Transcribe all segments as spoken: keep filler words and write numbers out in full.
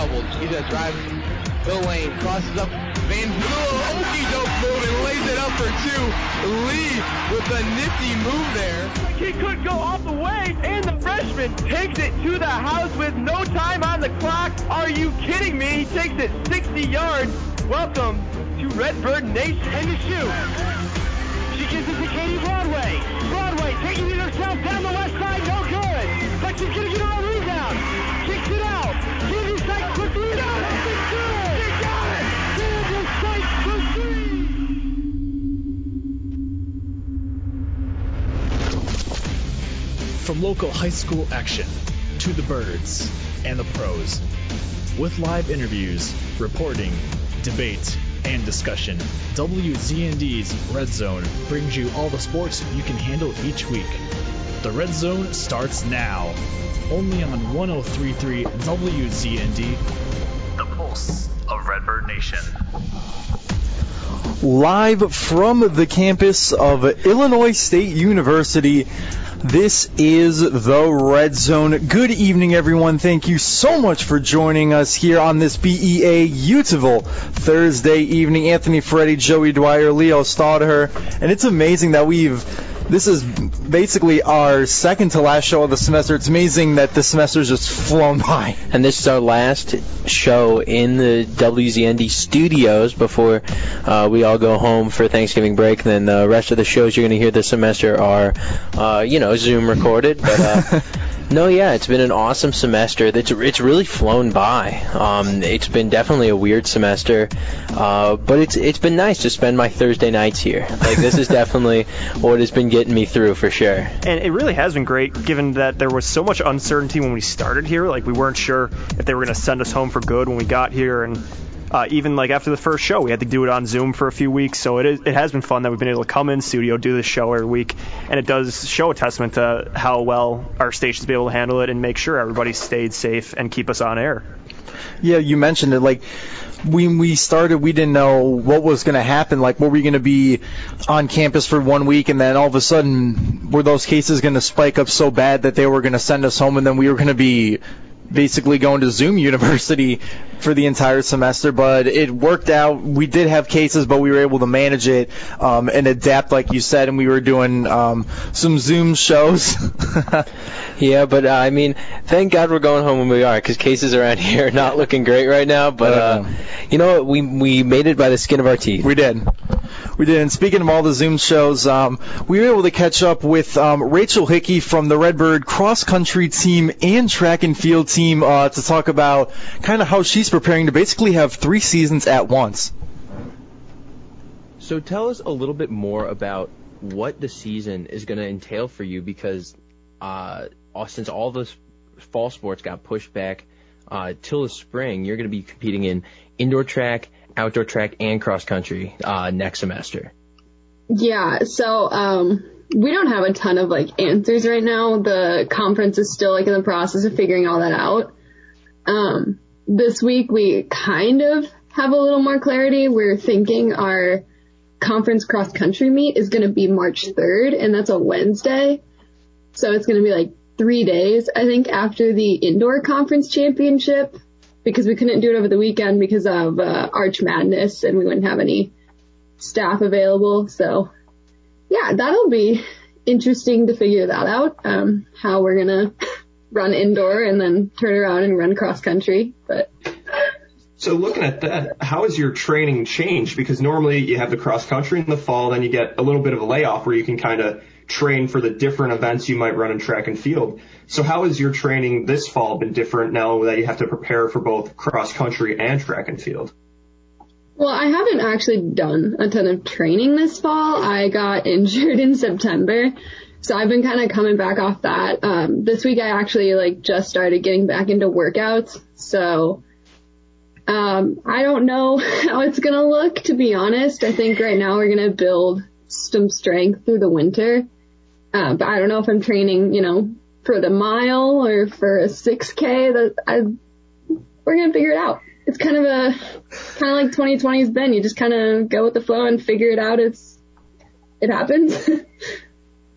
double. He's a drive. Bill Lane crosses up. Van Vliet, okey doke move and lays it up for two. Lee with a nifty move there. He could go all the way, and the freshman takes it to the house with no time on the clock. Are you kidding me? He takes it sixty yards. Welcome to Redbird Nation. And the shoot. She gives it to Katie Broadway. Broadway taking it herself down the left side. No good. But she's going to get her own rebound. Kicks it out. Katie Sykes quickly down. It's good. She got it. Katie Sykes for three. From local high school action to the birds and the pros. With live interviews, reporting, debate, and discussion, W Z N D's Red Zone brings you all the sports you can handle each week. The Red Zone starts now, only on one oh three point three W Z N D, the pulse of Redbird Nation. Live from the campus of Illinois State University, this is the Red Zone. Good evening, everyone. Thank you so much for joining us here on this B E A beautiful Thursday evening. Anthony Ferretti, Joey Dwyer, Leo Staudaher, and it's amazing that we've This is basically our second to last show of the semester. It's amazing that the semester's just flown by. And this is our last show in the W Z N D studios before uh, we all go home for Thanksgiving break. And then the rest of the shows you're going to hear this semester are, uh, you know, Zoom recorded. But uh, no, yeah, it's been an awesome semester. It's it's really flown by. Um, it's been definitely a weird semester, uh, but it's it's been nice to spend my Thursday nights here. Like, this is definitely what has been getting me through for sure. And it really has been great, given that there was so much uncertainty when we started here. Like, we weren't sure if they were going to send us home for good when we got here, and uh, even like after the first show, we had to do it on Zoom for a few weeks. So it is it has been fun that we've been able to come in studio, do this show every week, and it does show a testament to how well our station's been able to handle it and make sure everybody stayed safe and keep us on air. Yeah, you mentioned it. Like, when we started, we didn't know what was going to happen. Like, were we going to be on campus for one week, and then all of a sudden, were those cases going to spike up so bad that they were going to send us home, and then we were going to be basically going to Zoom University for the entire semester? But it worked out. We did have cases, but we were able to manage it um, and adapt, like you said, and we were doing um, some Zoom shows. Yeah, but uh, I mean, thank God we're going home when we are, because cases around here are not looking great right now. But uh, you know what? We we made it by the skin of our teeth. We did. We did. And speaking of all the Zoom shows, um, we were able to catch up with um, Rachel Hickey from the Redbird cross country team and track and field team uh, to talk about kind of how she's preparing to basically have three seasons at once. So tell us a little bit more about what the season is going to entail for you, because uh, since all those fall sports got pushed back uh, till the spring, you're going to be competing in indoor track, outdoor track, and cross country uh, next semester. Yeah, so um, we don't have a ton of like answers right now. The conference is still like in the process of figuring all that out. Um, this week we kind of have a little more clarity. We're thinking our conference cross country meet is going to be March third, and that's a Wednesday. So it's going to be like three days, I think, after the indoor conference championship, because we couldn't do it over the weekend because of uh, Arch Madness, and we wouldn't have any staff available. So, yeah, that'll be interesting to figure that out, um, how we're going to run indoor and then turn around and run cross country. But so looking at that, how has your training changed? Because normally you have the cross country in the fall, then you get a little bit of a layoff where you can kind of train for the different events you might run in track and field. So how has your training this fall been different now that you have to prepare for both cross country and track and field? Well, I haven't actually done a ton of training this fall. I got injured in September, so I've been kind of coming back off that. Um, this week I actually like just started getting back into workouts, so um, I don't know how it's going to look, to be honest. I think right now we're going to build some strength through the winter. Uh, but I don't know if I'm training, you know, for the mile or for a six K. That I, we're going to figure it out. It's kind of a, kind of like twenty twenty's been. You just kind of go with the flow and figure it out. It's, it happens.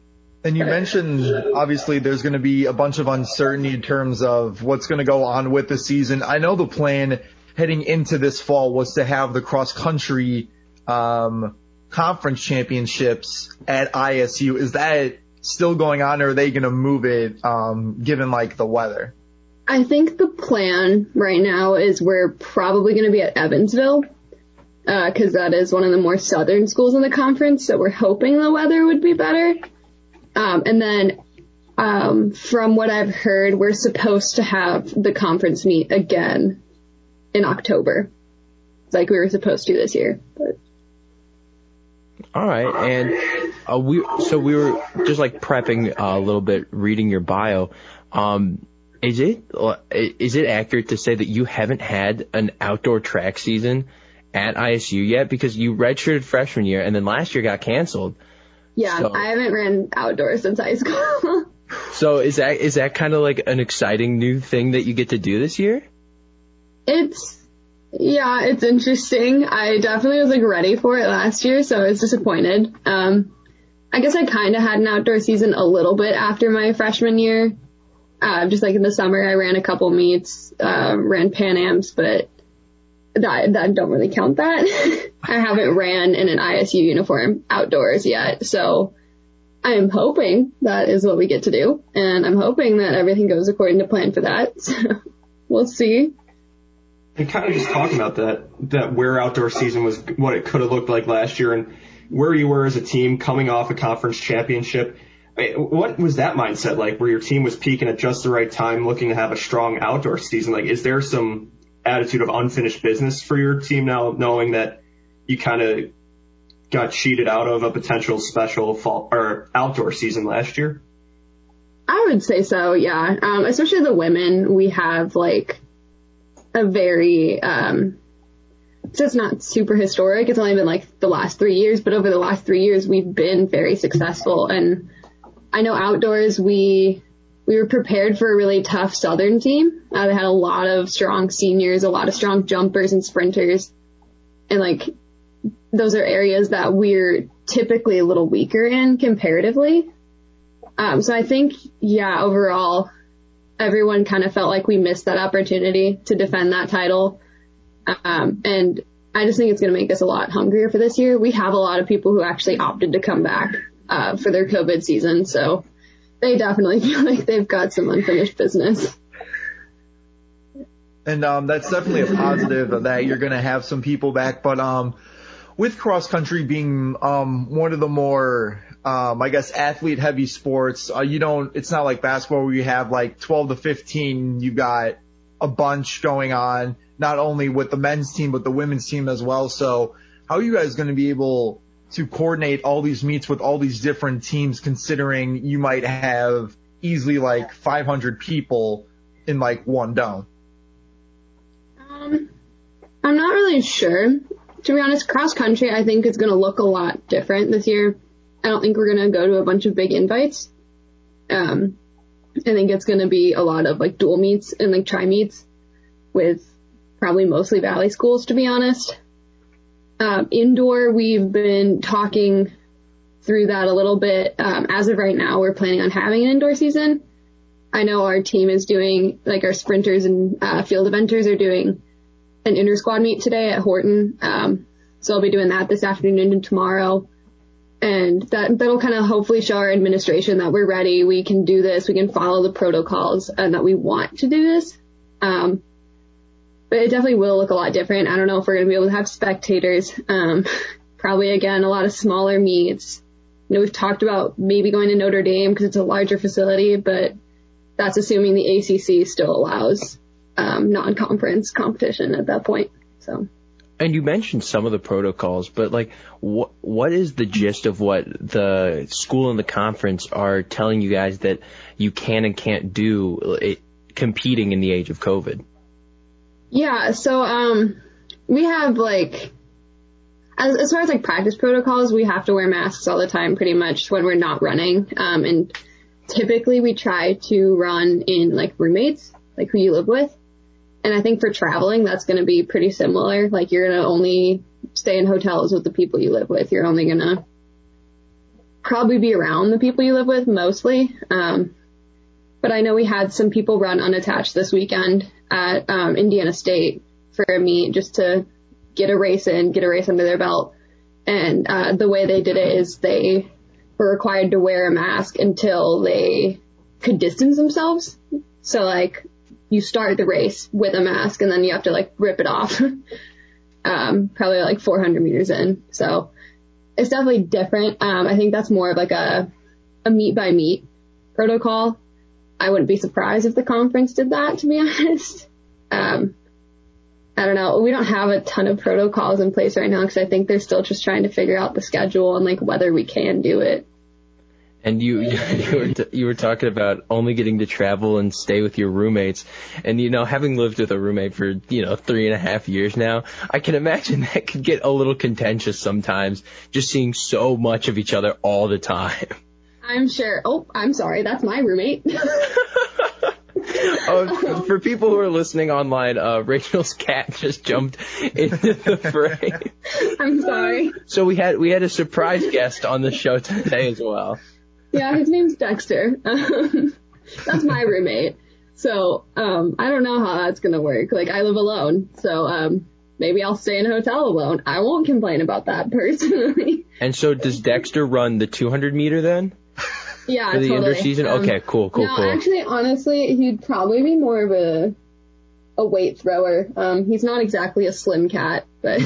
And you mentioned, obviously, there's going to be a bunch of uncertainty in terms of what's going to go on with the season. I know the plan heading into this fall was to have the cross-country um, conference championships at I S U. Is that still going on, or are they going to move it um, given, like, the weather? I think the plan right now is we're probably going to be at Evansville because uh, that is one of the more southern schools in the conference, so we're hoping the weather would be better. Um, and then um, from what I've heard, we're supposed to have the conference meet again in October, like we were supposed to this year. But. All right, and uh, we so we were just like prepping uh, a little bit, reading your bio. Um, is it is it accurate to say that you haven't had an outdoor track season at I S U yet, because you redshirted freshman year and then last year got canceled? Yeah, so, I haven't ran outdoors since high school. So is that is that kind of like an exciting new thing that you get to do this year? It's, yeah, it's interesting. I definitely was like ready for it last year, so I was disappointed. Um, I guess I kind of had an outdoor season a little bit after my freshman year. Uh, just like in the summer, I ran a couple meets, uh, ran Pan Ams, but that that don't really count that. I haven't ran in an I S U uniform outdoors yet, so I'm hoping that is what we get to do, and I'm hoping that everything goes according to plan for that. So we'll see. And kind of just talking about that, that where outdoor season was, what it could have looked like last year, and where you were as a team coming off a conference championship. What was that mindset like, where your team was peaking at just the right time, looking to have a strong outdoor season? Like, is there some attitude of unfinished business for your team now, knowing that you kind of got cheated out of a potential special fall or outdoor season last year? I would say so, yeah. Um, especially the women, we have like a very, um, so it's not super historic. It's only been like the last three years, but over the last three years, we've been very successful. And I know outdoors, we, we were prepared for a really tough Southern team. Uh, they had a lot of strong seniors, a lot of strong jumpers and sprinters. And like, those are areas that we're typically a little weaker in comparatively. Um, so I think, yeah, overall, everyone kind of felt like we missed that opportunity to defend that title. Um, and I just think it's going to make us a lot hungrier for this year. We have a lot of people who actually opted to come back, uh, for their COVID season. So they definitely feel like they've got some unfinished business. And, um, that's definitely a positive that you're going to have some people back. But, um, with cross country being, um, one of the more, um, I guess athlete heavy sports, uh, you don't, it's not like basketball where you have like twelve to fifteen, you got a bunch going on, not only with the men's team, but the women's team as well. So how are you guys going to be able to coordinate all these meets with all these different teams, considering you might have easily like five hundred people in like one dome? Um, I'm not really sure. To be honest, cross country, I think is going to look a lot different this year. I don't think we're going to go to a bunch of big invites. Um, I think it's going to be a lot of like dual meets and like tri meets with probably mostly Valley schools, to be honest. Um, indoor, we've been talking through that a little bit. Um, as of right now, we're planning on having an indoor season. I know our team is doing, like our sprinters and uh, field eventers are doing an inter-squad meet today at Horton. Um, so I'll be doing that this afternoon and tomorrow. And that, that'll kind of hopefully show our administration that we're ready, we can do this, we can follow the protocols, and that we want to do this. Um, but it definitely will look a lot different. I don't know if we're going to be able to have spectators. Um, probably, again, a lot of smaller meets. You know, we've talked about maybe going to Notre Dame because it's a larger facility, but that's assuming the A C C still allows um, non-conference competition at that point. So. And you mentioned some of the protocols, but like, what what is the gist of what the school and the conference are telling you guys that you can and can't do it, competing in the age of COVID? Yeah, so um, we have like, as as far as like practice protocols, we have to wear masks all the time, pretty much when we're not running. Um, and typically we try to run in like roommates, like who you live with. And I think for traveling, that's going to be pretty similar. Like, you're going to only stay in hotels with the people you live with. You're only going to probably be around the people you live with mostly. Um, but I know we had some people run unattached this weekend at um, Indiana State for a meet just to get a race in, get a race under their belt. And uh, the way they did it is they were required to wear a mask until they could distance themselves. So, like, you start the race with a mask and then you have to, like, rip it off. um, probably, like, four hundred meters in. So it's definitely different. Um, I think that's more of, like, a, a meet-by-meet protocol. I wouldn't be surprised if the conference did that, to be honest. Um, I don't know. We don't have a ton of protocols in place right now because I think they're still just trying to figure out the schedule and like whether we can do it. And you you were t- you were talking about only getting to travel and stay with your roommates, and you know, having lived with a roommate for you know three and a half years now, I can imagine that could get a little contentious sometimes. Just seeing so much of each other all the time. I'm sure. Oh, I'm sorry. That's my roommate. Oh, for people who are listening online, uh, Rachel's cat just jumped into the fray. I'm sorry. So we had we had a surprise guest on the show today as well. Yeah, his name's Dexter. Um, that's my roommate. So um, I don't know how that's gonna work. Like, I live alone, so um, maybe I'll stay in a hotel alone. I won't complain about that personally. And so does Dexter run the two hundred meter then? Yeah, for the totally. indoor season? Um, okay, cool, cool, no, cool. Actually, honestly, he'd probably be more of a a weight thrower. Um, he's not exactly a slim cat, but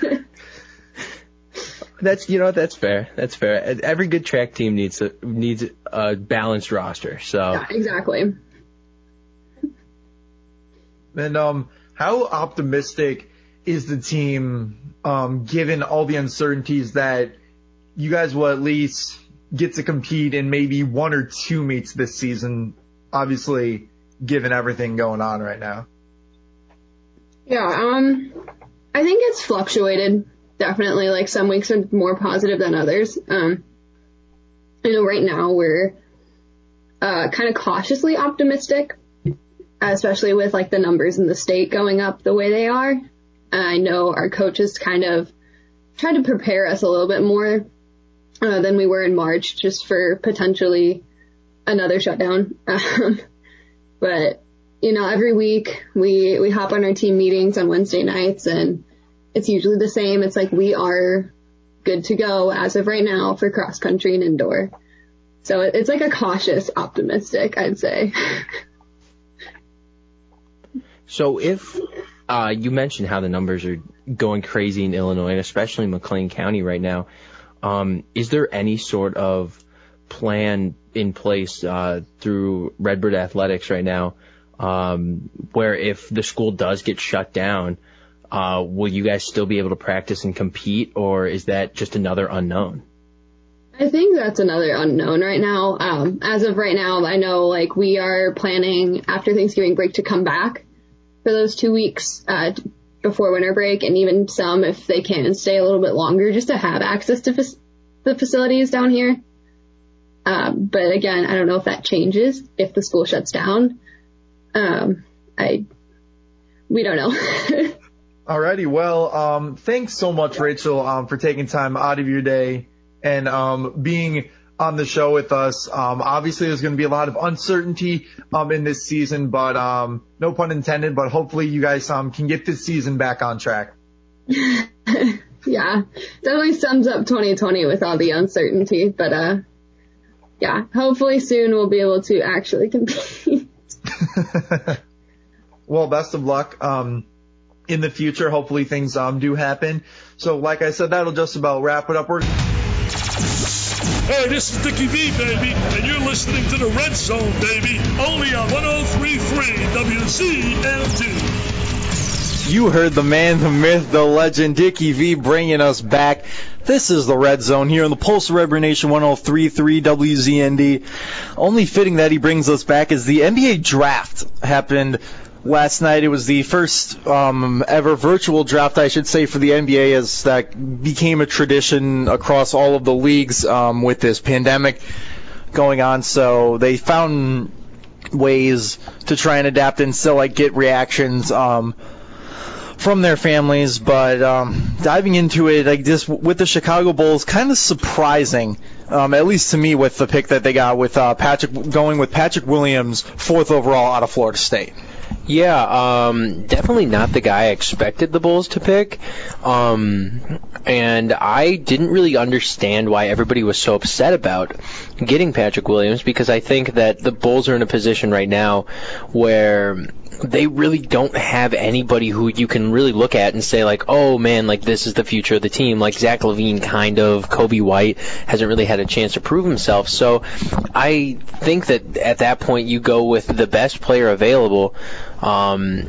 that's you know that's fair. That's fair. Every good track team needs a needs a balanced roster. So yeah, exactly. And um, how optimistic is the team, um, given all the uncertainties that you guys will at least get to compete in maybe one or two meets this season, obviously given everything going on right now? Yeah, um, I think it's fluctuated, definitely. Like, some weeks are more positive than others. Um, I know right now we're uh, kind of cautiously optimistic, especially with, like, the numbers in the state going up the way they are. I know our coaches kind of tried to prepare us a little bit more Uh, than we were in March, just for potentially another shutdown. Um, but, you know, every week we, we hop on our team meetings on Wednesday nights, and it's usually the same. It's like we are good to go as of right now for cross country and indoor. So it, it's like a cautious optimistic, I'd say. So if uh, you mentioned how the numbers are going crazy in Illinois, and especially McLean County right now, Um, is there any sort of plan in place uh, through Redbird Athletics right now um, where if the school does get shut down, uh, will you guys still be able to practice and compete, or is that just another unknown? I think that's another unknown right now. Um, as of right now, I know like we are planning after Thanksgiving break to come back for those two weeks uh, before winter break, and even some if they can stay a little bit longer just to have access to f- the facilities down here. Um, but again, I don't know if that changes if the school shuts down. Um, I we don't know. Alrighty, well, um, thanks so much, Rachel, um, for taking time out of your day and um, being on the show with us. Um, obviously, there's going to be a lot of uncertainty um, in this season, but um, no pun intended. But hopefully, you guys um, can get this season back on track. Yeah, definitely sums up twenty twenty with all the uncertainty. But uh, yeah, hopefully soon we'll be able to actually compete. Well, best of luck um, in the future. Hopefully, things um, do happen. So, like I said, that'll just about wrap it up. We're Hey, this is Dickie V, baby, and you're listening to the Red Zone, baby, only on one oh three point three W Z N D. You heard the man, the myth, the legend, Dickie V bringing us back. This is the Red Zone here on the Pulse of Red Bird Nation one oh three point three W Z N D. Only fitting that he brings us back is the N B A draft happened last night. It was the first um, ever virtual draft, I should say, for the N B A, as that became a tradition across all of the leagues um, with this pandemic going on. So they found ways to try and adapt and still like get reactions um, from their families. But um, diving into it, like this with the Chicago Bulls, kind of surprising um, at least to me, with the pick that they got with uh, Patrick going with Patrick Williams, fourth overall out of Florida State. Yeah, um, definitely not the guy I expected the Bulls to pick. Um, and I didn't really understand why everybody was so upset about getting Patrick Williams, because I think that the Bulls are in a position right now where they really don't have anybody who you can really look at and say, like, oh, man, like, this is the future of the team. Like, Zach LaVine, kind of. Kobe White hasn't really had a chance to prove himself. So I think that at that point you go with the best player available um,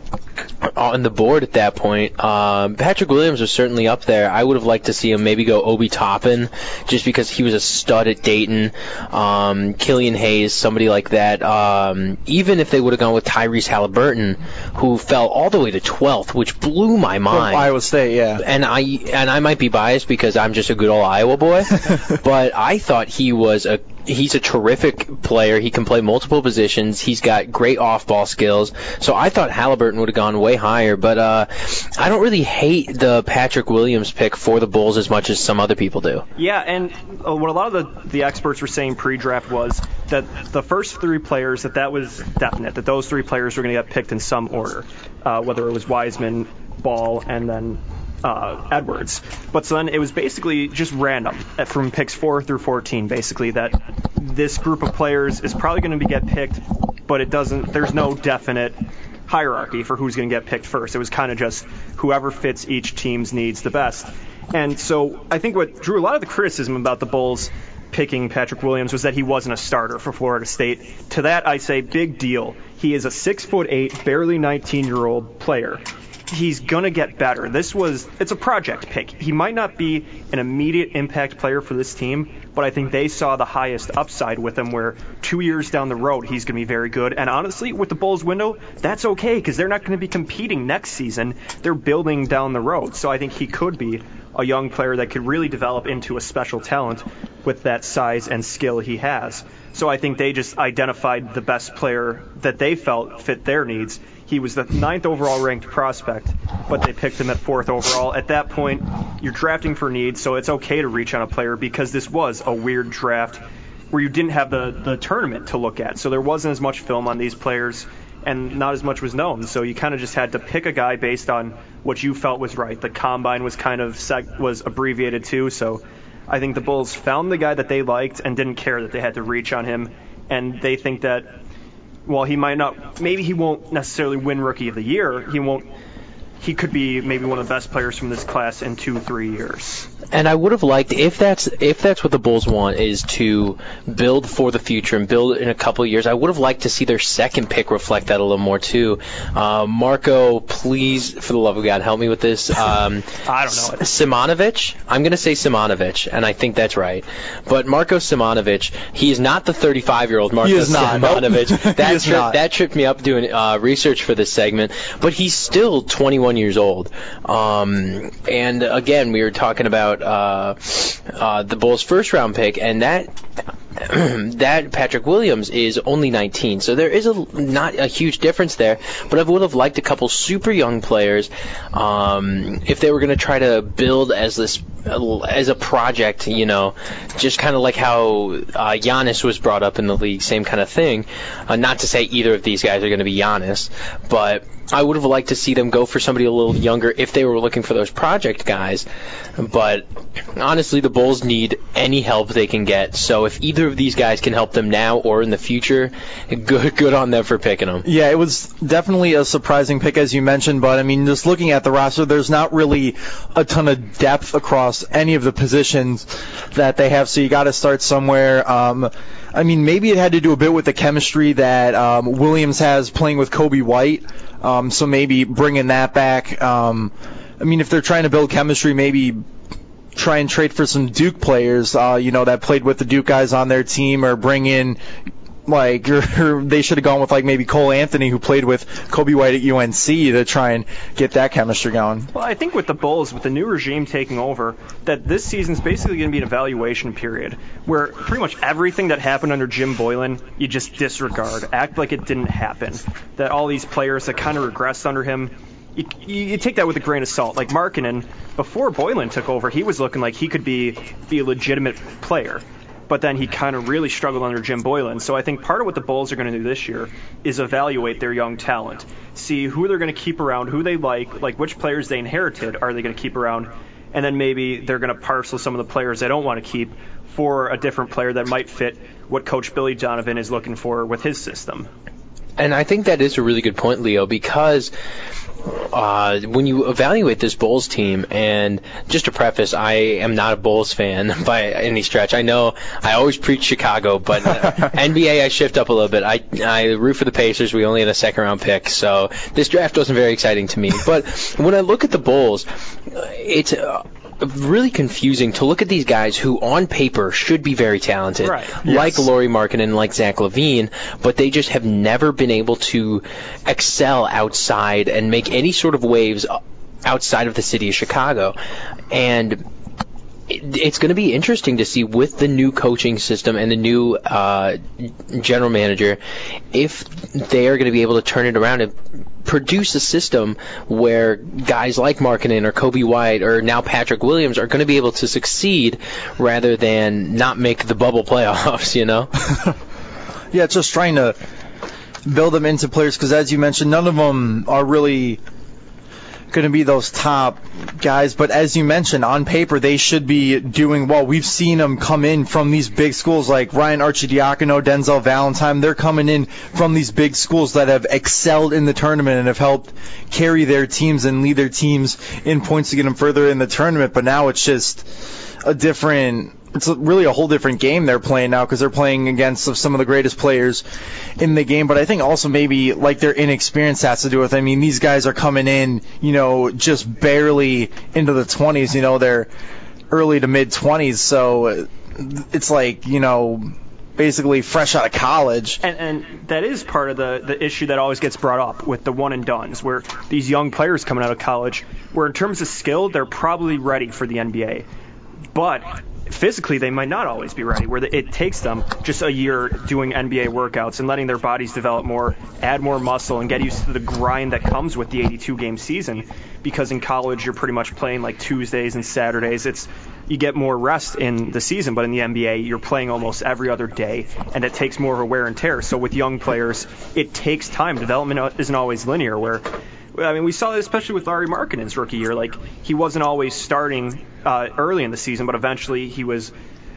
on the board at that point. Um, Patrick Williams was certainly up there. I would have liked to see him maybe go Obi Toppin, just because he was a stud at Dayton. Um, Killian Hayes, somebody like that. Um, even if they would have gone with Tyrese Halliburton, who fell all the way to twelfth, which blew my mind. From Iowa State, yeah. And I and I might be biased because I'm just a good old Iowa boy, but I thought he was a He's a terrific player. He can play multiple positions. He's got great off-ball skills. So I thought Halliburton would have gone way higher. But uh, I don't really hate the Patrick Williams pick for the Bulls as much as some other people do. Yeah, and uh, what a lot of the, the experts were saying pre-draft was that the first three players, that that was definite, that those three players were going to get picked in some order, uh, whether it was Wiseman, Ball, and then Uh, Edwards. But so then it was basically just random from picks four through fourteen, basically, that this group of players is probably going to be get picked, but it doesn't, there's no definite hierarchy for who's going to get picked first. It was kind of just whoever fits each team's needs the best. And so I think what drew a lot of the criticism about the Bulls picking Patrick Williams was that he wasn't a starter for Florida State. To that I say, big deal. He is a six foot eight, barely nineteen-year-old player. He's going to get better. This was, it's a project pick. He might not be an immediate impact player for this team, but I think they saw the highest upside with him, where two years down the road he's going to be very good. And honestly, with the Bulls window, that's okay, because they're not going to be competing next season. They're building down the road. So I think he could be a young player that could really develop into a special talent with that size and skill he has. So I think they just identified the best player that they felt fit their needs. He was the ninth overall ranked prospect, but they picked him at fourth overall. At that point, you're drafting for needs, so it's okay to reach on a player, because this was a weird draft where you didn't have the, the tournament to look at. So there wasn't as much film on these players, and not as much was known. So you kind of just had to pick a guy based on what you felt was right. The combine was kind of seg- was abbreviated too, so I think the Bulls found the guy that they liked and didn't care that they had to reach on him, and they think that, well, he might not, maybe he won't necessarily win Rookie of the Year. He won't, he could be maybe one of the best players from this class in two, three years. And I would have liked, if that's if that's what the Bulls want, is to build for the future and build in a couple of years, I would have liked to see their second pick reflect that a little more too. Uh, Marco, please, for the love of God, help me with this. Um, I don't know. Simonovic? I'm going to say Simonovic, and I think that's right. But Marco Simonovic, he is not the thirty-five-year-old Marco he is not. Simonovic. Nope. That, he is tri- not. that tripped me up doing uh, research for this segment. But he's still twenty-one years old. Um, and again, we were talking about Uh, uh, the Bulls' first-round pick, and that that Patrick Williams is only nineteen, so there is a not a huge difference there. But I would have liked a couple super young players um, if they were going to try to build as this as a project, you know, just kind of like how uh, Giannis was brought up in the league, same kind of thing. Uh, not to say either of these guys are going to be Giannis, but I would have liked to see them go for somebody a little younger if they were looking for those project guys. But honestly, the Bulls need any help they can get. So if either of these guys can help them now or in the future, good good on them for picking them. Yeah, it was definitely a surprising pick, as you mentioned. But, I mean, just looking at the roster, there's not really a ton of depth across any of the positions that they have. So you got to start somewhere. Um, I mean, maybe it had to do a bit with the chemistry that um, Williams has playing with Kobe White. Um, so maybe bringing that back. Um, I mean, if they're trying to build chemistry, maybe try and trade for some Duke players, uh, you know, that played with the Duke guys on their team, or bring in, like, or they should have gone with, like, maybe Cole Anthony, who played with Kobe White at U N C, to try and get that chemistry going. Well, I think with the Bulls, with the new regime taking over, that this season's basically going to be an evaluation period where pretty much everything that happened under Jim Boylan, you just disregard, act like it didn't happen. That all these players that kind of regressed under him, you, you take that with a grain of salt. Like Markkanen, before Boylan took over, he was looking like he could be, be a legitimate player. But then he kind of really struggled under Jim Boylan. So I think part of what the Bulls are going to do this year is evaluate their young talent, see who they're going to keep around, who they like, like which players they inherited are they going to keep around, and then maybe they're going to parcel some of the players they don't want to keep for a different player that might fit what Coach Billy Donovan is looking for with his system. And I think that is a really good point, Leo, because uh, when you evaluate this Bulls team, and just to preface, I am not a Bulls fan by any stretch. I know I always preach Chicago, but uh, N B A I shift up a little bit. I, I root for the Pacers. We only had a second-round pick, so this draft wasn't very exciting to me. But when I look at the Bulls, it's uh, really confusing to look at these guys who on paper should be very talented, right. like Yes. Lauri Markkanen, like Zach LaVine, but they just have never been able to excel outside and make any sort of waves outside of the city of Chicago. And it's going to be interesting to see with the new coaching system and the new uh, general manager if they are going to be able to turn it around and produce a system where guys like Markkanen or Kobe White or now Patrick Williams are going to be able to succeed rather than not make the bubble playoffs, you know? Yeah, it's just trying to build them into players because, as you mentioned, none of them are really going to be those top guys, but as you mentioned, on paper they should be doing well. We've seen them come in from these big schools like Ryan Arcidiacono, Denzel Valentine. They're coming in from these big schools that have excelled in the tournament and have helped carry their teams and lead their teams in points to get them further in the tournament, but now it's just a different it's really a whole different game they're playing now because they're playing against some of the greatest players in the game. But I think also maybe like their inexperience has to do with, I mean, these guys are coming in, you know, just barely into the twenties, you know, they're early to mid twenties. So it's like, you know, basically fresh out of college. And, and that is part of the, the issue that always gets brought up with the one and dones, where these young players coming out of college, where in terms of skill, they're probably ready for the N B A. But physically, they might not always be ready, where it takes them just a year doing N B A workouts and letting their bodies develop more, add more muscle, and get used to the grind that comes with the eighty-two game season. Because in college, you're pretty much playing like Tuesdays and Saturdays. It's you get more rest in the season, but in the N B A, you're playing almost every other day, and it takes more of a wear and tear. So with young players, it takes time. Development isn't always linear, where I mean, we saw that especially with Lauri Markkanen's rookie year. Like, he wasn't always starting uh, early in the season, but eventually he was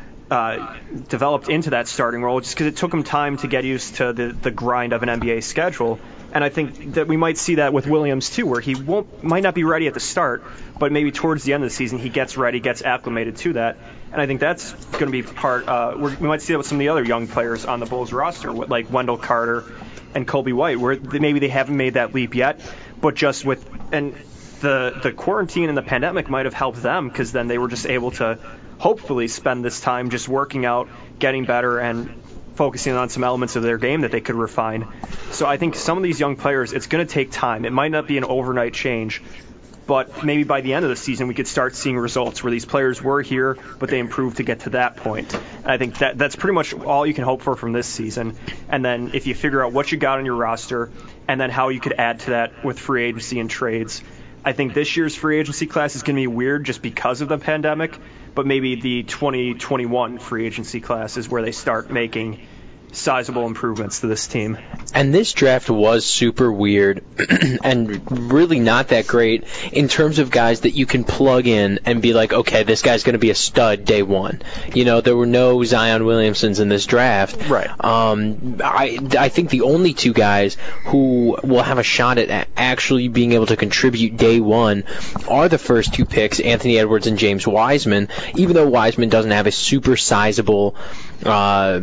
uh, developed into that starting role just because it took him time to get used to the, the grind of an N B A schedule. And I think that we might see that with Williams, too, where he won't might not be ready at the start, but maybe towards the end of the season he gets ready, gets acclimated to that. And I think that's going to be part uh, – we might see that with some of the other young players on the Bulls roster, like Wendell Carter and Kobe White, where maybe they haven't made that leap yet, but just with and the the quarantine and the pandemic might have helped them because then they were just able to hopefully spend this time just working out, getting better, and focusing on some elements of their game that they could refine. So I think some of these young players, it's going to take time. It might not be an overnight change, but maybe by the end of the season we could start seeing results where these players were here, but they improved to get to that point. And I think that that's pretty much all you can hope for from this season. And then if you figure out what you got on your roster and then how you could add to that with free agency and trades, I think this year's free agency class is going to be weird just because of the pandemic, but maybe the twenty twenty-one free agency class is where they start making sizable improvements to this team. And this draft was super weird and really not that great in terms of guys that you can plug in and be like, okay, this guy's going to be a stud day one. You know, there were no Zion Williamsons in this draft. Right. Um, I, I think the only two guys who will have a shot at actually being able to contribute day one are the first two picks, Anthony Edwards and James Wiseman, even though Wiseman doesn't have a super sizable uh,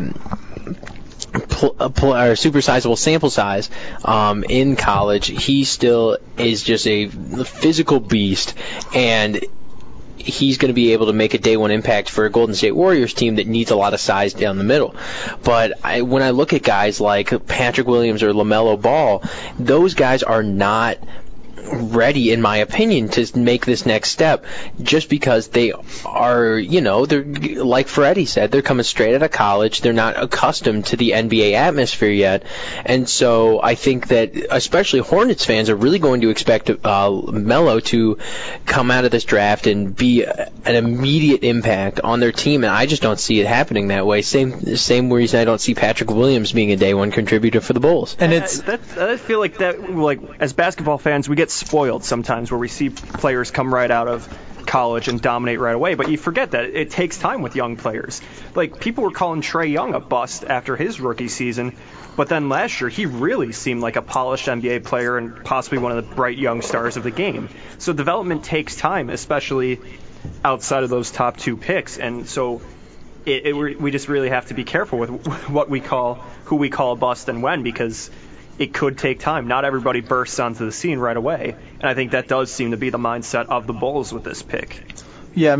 Pl- pl- or super sizable sample size um, in college. He still is just a physical beast, and he's going to be able to make a day one impact for a Golden State Warriors team that needs a lot of size down the middle. But I, when I look at guys like Patrick Williams or LaMelo Ball, those guys are not ready, in my opinion, to make this next step, just because they are, you know, they're, like Freddie said, they're coming straight out of college. They're not accustomed to the N B A atmosphere yet. And so I think that especially Hornets fans are really going to expect uh, Melo to come out of this draft and be an immediate impact on their team, and I just don't see it happening that way. Same same reason I don't see Patrick Williams being a day one contributor for the Bulls. And it's I, that, I feel like that, like as basketball fans, we get spoiled sometimes where we see players come right out of college and dominate right away, but you forget that it takes time with young players. Like, people were calling Trae Young a bust after his rookie season, but then last year he really seemed like a polished N B A player and possibly one of the bright young stars of the game. So development takes time, especially outside of those top two picks, and so it, it, we just really have to be careful with what we call, who we call a bust and when, because it could take time. Not everybody bursts onto the scene right away, and I think that does seem to be the mindset of the Bulls with this pick. Yeah,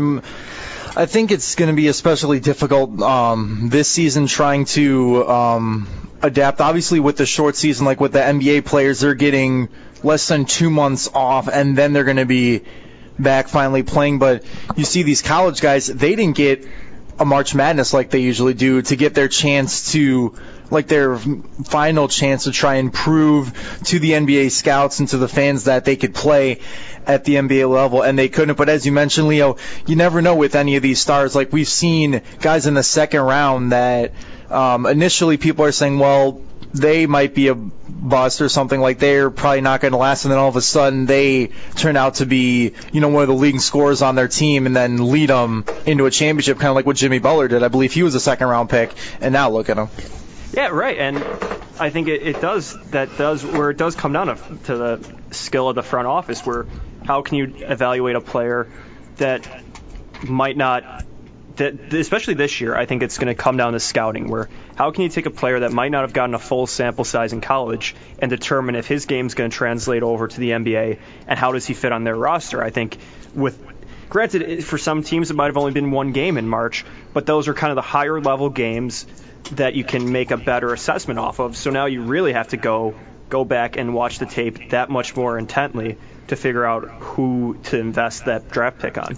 I think it's going to be especially difficult um, this season trying to um, adapt. Obviously, with the short season, like with the N B A players, they're getting less than two months off, and then they're going to be back finally playing. But you see these college guys, they didn't get a March Madness like they usually do to get their chance to, like their final chance to try and prove to the N B A scouts and to the fans that they could play at the N B A level, and they couldn't. But as you mentioned, Leo, you never know with any of these stars. Like, we've seen guys in the second round that um, initially people are saying, well, they might be a bust or something, like they're probably not going to last, and then all of a sudden they turn out to be, you know, one of the leading scorers on their team and then lead them into a championship, kind of like what Jimmy Butler did. I believe he was a second round pick, and now look at him. Yeah, right, and I think it, it does, that does, where it does come down to, to the skill of the front office, where how can you evaluate a player that might not, that especially this year, I think it's going to come down to scouting, where how can you take a player that might not have gotten a full sample size in college and determine if his game's going to translate over to the N B A, and how does he fit on their roster? I think with, granted, for some teams it might have only been one game in March, but those are kind of the higher level games that you can make a better assessment off of. So now you really have to go go back and watch the tape that much more intently to figure out who to invest that draft pick on.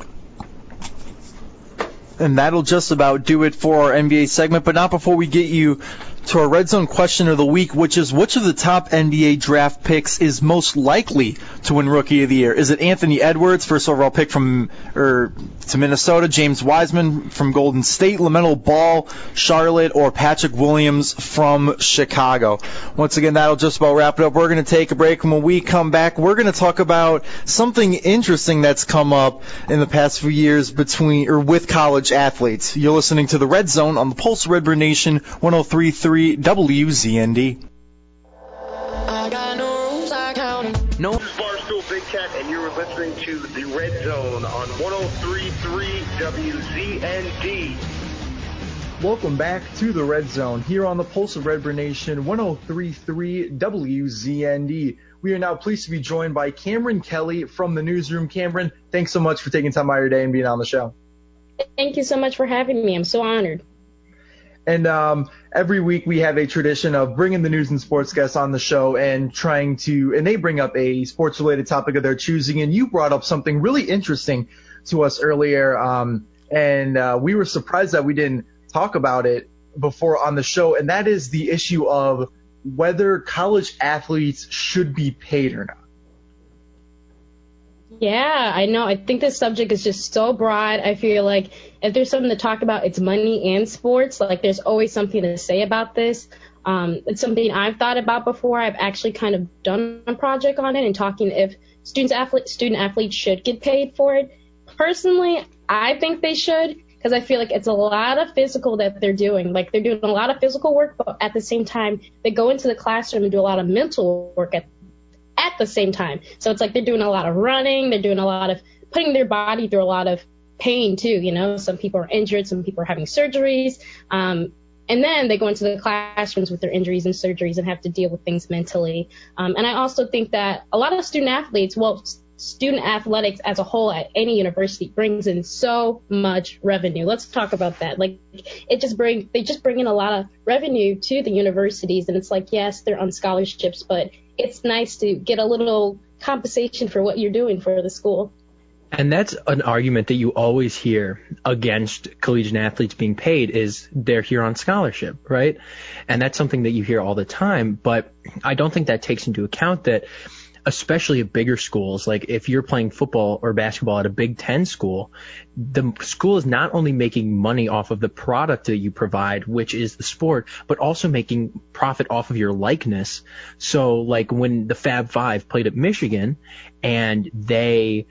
And that'll just about do it for our N B A segment, but not before we get you to our Red Zone question of the week, which is, which of the top N B A draft picks is most likely to win Rookie of the Year? Is it Anthony Edwards, first overall pick from or to Minnesota, James Wiseman from Golden State, LaMelo Ball, Charlotte, or Patrick Williams from Chicago? Once again, that'll just about wrap it up. We're going to take a break, and when we come back, we're going to talk about something interesting that's come up in the past few years between or with college athletes. You're listening to the Red Zone on the Pulse Redbird Nation, one oh three point three W Z N D. I got no rules, I count. No. This is Barstool Big Cat, and you're listening to the Red Zone on one oh three point three W Z N D. Welcome back to the Red Zone here on the Pulse of Redbird Nation, one oh three point three W Z N D. We are now pleased to be joined by Cameron Kelly from the newsroom. Cameron, thanks so much for taking time out of your day and being on the show. Thank you so much for having me. I'm so honored. And um, every week we have a tradition of bringing the news and sports guests on the show and trying to, and they bring up a sports related topic of their choosing. And you brought up something really interesting to us earlier. Um, and uh, we were surprised that we didn't talk about it before on the show. And that is the issue of whether college athletes should be paid or not. Yeah, I know. I think this subject is just so broad. I feel like if there's something to talk about, it's money and sports. Like, there's always something to say about this. Um, it's something I've thought about before. I've actually kind of done a project on it and talking if students athlete, student athletes should get paid for it. Personally, I think they should, because I feel like it's a lot of physical that they're doing. Like, they're doing a lot of physical work, but at the same time, they go into the classroom and do a lot of mental work at at the same time. So it's like they're doing a lot of running, they're doing a lot of putting their body through a lot of pain too. You know, some people are injured, some people are having surgeries. Um, and then they go into the classrooms with their injuries and surgeries and have to deal with things mentally. Um, and I also think that a lot of student athletes, well, student athletics as a whole at any university brings in so much revenue. Let's talk about that. Like, it just bring, they just bring in a lot of revenue to the universities. And it's like, yes, they're on scholarships, but it's nice to get a little compensation for what you're doing for the school. And that's an argument that you always hear against collegiate athletes being paid is they're here on scholarship, right? And that's something that you hear all the time. But I don't think that takes into account that, especially at bigger schools, like if you're playing football or basketball at a Big Ten school, the school is not only making money off of the product that you provide, which is the sport, but also making profit off of your likeness. So like when the Fab Five played at Michigan and they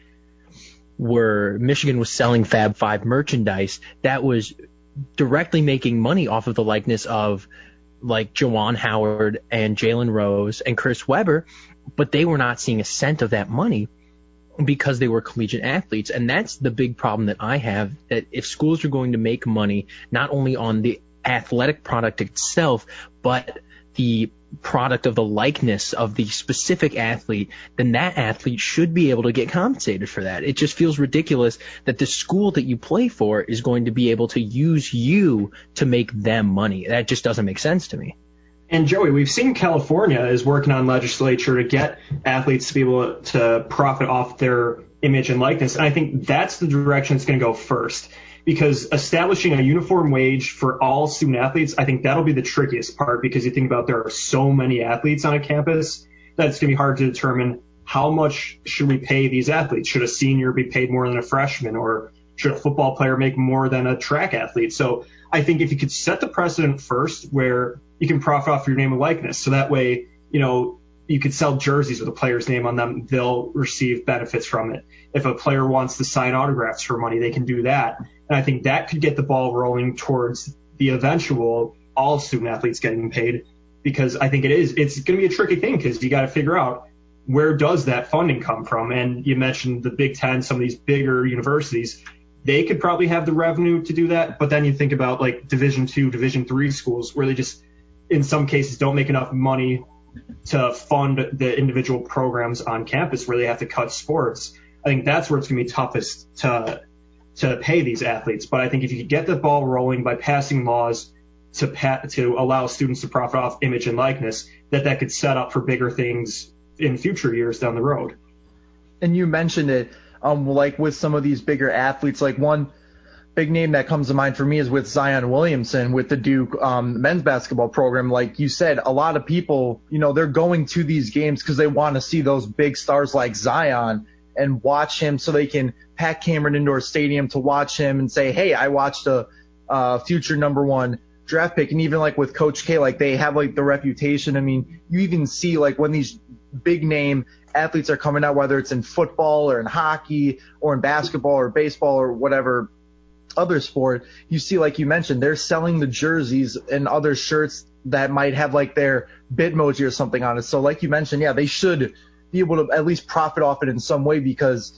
were Michigan was selling Fab Five merchandise, that was directly making money off of the likeness of like Juwan Howard and Jalen Rose and Chris Webber, but they were not seeing a cent of that money because they were collegiate athletes. And that's the big problem that I have, that if schools are going to make money not only on the athletic product itself, but the product of the likeness of the specific athlete, then that athlete should be able to get compensated for that. It just feels ridiculous that the school that you play for is going to be able to use you to make them money. That just doesn't make sense to me. And Joey, we've seen California is working on legislature to get athletes to be able to profit off their image and likeness. And I think that's the direction it's going to go first, because establishing a uniform wage for all student athletes, I think that'll be the trickiest part, because you think about there are so many athletes on a campus that it's going to be hard to determine how much should we pay these athletes. Should a senior be paid more than a freshman, or should a football player make more than a track athlete? So I think if you could set the precedent first where you can profit off your name and likeness, so that way, you know, you could sell jerseys with a player's name on them, they'll receive benefits from it. If a player wants to sign autographs for money, they can do that. And I think that could get the ball rolling towards the eventual all student athletes getting paid, because I think it is, it's going to be a tricky thing, because you got to figure out where does that funding come from? And you mentioned the Big Ten, some of these bigger universities, they could probably have the revenue to do that. But then you think about like Division two, Division three schools where they just, in some cases, don't make enough money to fund the individual programs on campus, where they have to cut sports. I think that's where it's going to be toughest to to pay these athletes. But I think if you could get the ball rolling by passing laws to pa- to allow students to profit off image and likeness, that that could set up for bigger things in future years down the road. And you mentioned it, um, like with some of these bigger athletes, like one big name that comes to mind for me is with Zion Williamson with the Duke um, men's basketball program. Like you said, a lot of people, you know, they're going to these games because they want to see those big stars like Zion and watch him, so they can pack Cameron Indoor Stadium to watch him and say, hey, I watched a uh, future number one draft pick. And even like with Coach K, like they have like the reputation. I mean, you even see like when these big name athletes are coming out, whether it's in football or in hockey or in basketball or baseball or whatever other sport, you see, like you mentioned, they're selling the jerseys and other shirts that might have like their Bitmoji or something on it. So like you mentioned, yeah, they should be able to at least profit off it in some way, because